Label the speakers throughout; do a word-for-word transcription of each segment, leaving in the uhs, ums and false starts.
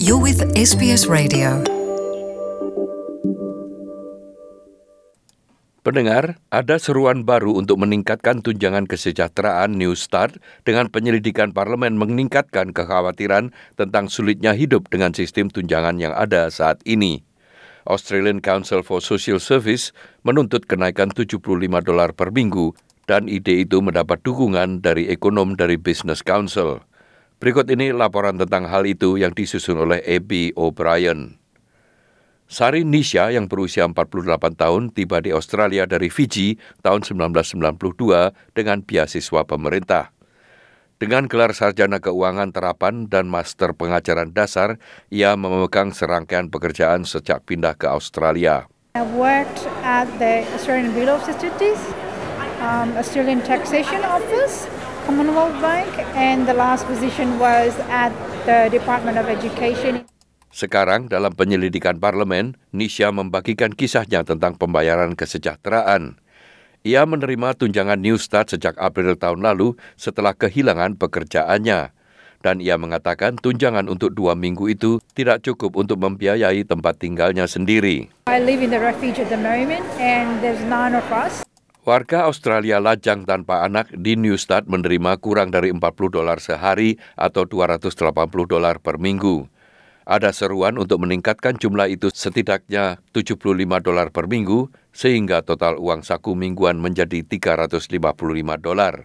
Speaker 1: You're with S B S Radio.
Speaker 2: Pendengar, ada seruan baru untuk meningkatkan tunjangan kesejahteraan New Start dengan penyelidikan parlemen meningkatkan kekhawatiran tentang sulitnya hidup dengan sistem tunjangan yang ada saat ini. Australian Council for Social Service menuntut kenaikan tujuh puluh lima dolar per minggu dan ide itu mendapat dukungan dari ekonom dari Business Council. Berikut ini laporan tentang hal itu yang disusun oleh Abby O'Brien. Sari Nisha yang berusia empat puluh delapan tahun tiba di Australia dari Fiji tahun seribu sembilan ratus sembilan puluh dua dengan beasiswa pemerintah. Dengan gelar sarjana keuangan terapan dan master pengajaran dasar, ia memegang serangkaian pekerjaan sejak pindah ke Australia.
Speaker 3: I worked at the Australian Bureau of Statistics, um, Australian Taxation Office, Commonwealth Bank, and the last position was at the Department of Education.
Speaker 2: Sekarang dalam penyelidikan parlemen, Nisha membagikan kisahnya tentang pembayaran kesejahteraan. Ia menerima tunjangan New Start sejak April tahun lalu setelah kehilangan pekerjaannya. Dan ia mengatakan tunjangan untuk dua minggu itu tidak cukup untuk membiayai tempat tinggalnya sendiri.
Speaker 3: I live in the refuge at the moment and there's nine of us.
Speaker 2: Warga Australia lajang tanpa anak di New Start menerima kurang dari empat puluh dolar sehari atau dua ratus delapan puluh dolar per minggu. Ada seruan untuk meningkatkan jumlah itu setidaknya tujuh puluh lima dolar per minggu sehingga total uang saku mingguan menjadi tiga ratus lima puluh lima dolar.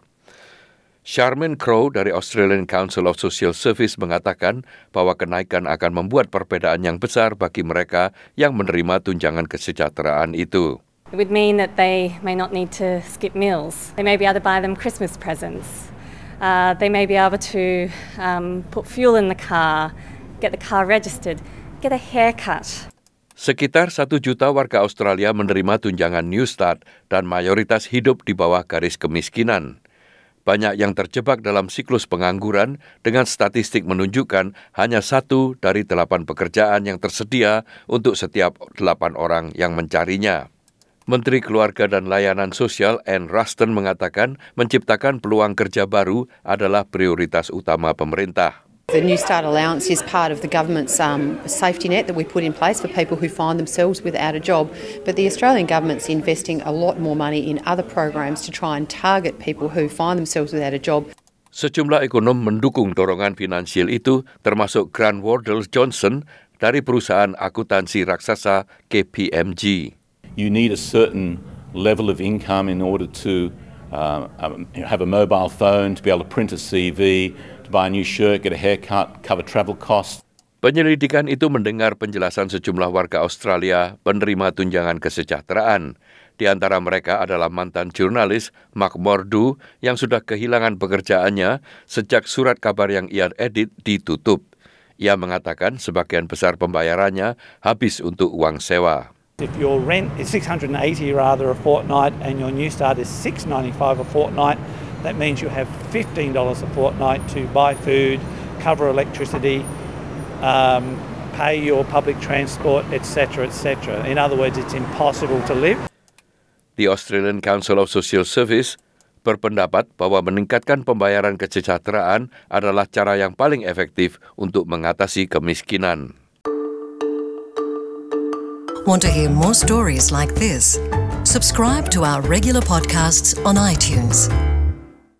Speaker 2: Charmaine Crow dari Australian Council of Social Service mengatakan bahwa kenaikan akan membuat perbedaan yang besar bagi mereka yang menerima tunjangan kesejahteraan itu.
Speaker 4: It would mean that they may not need to skip meals. They may be able to buy them Christmas presents. Uh, they may be able to um, put fuel in the car, get the car registered, get a haircut.
Speaker 2: Sekitar satu juta warga Australia menerima tunjangan New Start dan mayoritas hidup di bawah garis kemiskinan. Banyak yang terjebak dalam siklus pengangguran dengan statistik menunjukkan hanya satu dari delapan pekerjaan yang tersedia untuk setiap delapan orang yang mencarinya. Menteri Keluarga dan Layanan Sosial Anne Ruston mengatakan menciptakan peluang kerja baru adalah prioritas utama pemerintah.
Speaker 5: The New Start allowance is part of the government's um, safety net that we put in place for people who find themselves without a job. But the Australian government's investing a lot more money in other programs to try and target people who find themselves without a job.
Speaker 2: Sejumlah ekonom mendukung dorongan finansial itu, termasuk Grant Wardell-Johnson dari perusahaan akuntansi raksasa K P M G.
Speaker 6: You need a certain level of income in order to uh, have a mobile phone, to be able to print a C V, to buy a new shirt, get a haircut, cover travel costs.
Speaker 2: Penyelidikan itu mendengar penjelasan sejumlah warga Australia penerima tunjangan kesejahteraan. Di antara mereka adalah mantan jurnalis Mark Mordu yang sudah kehilangan pekerjaannya sejak surat kabar yang ia edit ditutup. Ia mengatakan sebagian besar pembayarannya habis untuk uang sewa.
Speaker 7: If your rent is six hundred eighty rather a fortnight and your New Start is six ninety-five a fortnight, that means you have fifteen dollars a fortnight to buy food, cover electricity, um, pay your public transport, et cetera, et cetera. In other words, it's impossible to live.
Speaker 2: The Australian Council of Social Service berpendapat bahwa meningkatkan pembayaran kesejahteraan adalah cara yang paling efektif untuk mengatasi kemiskinan.
Speaker 1: Want to hear more stories like this? Subscribe to our regular podcasts on iTunes.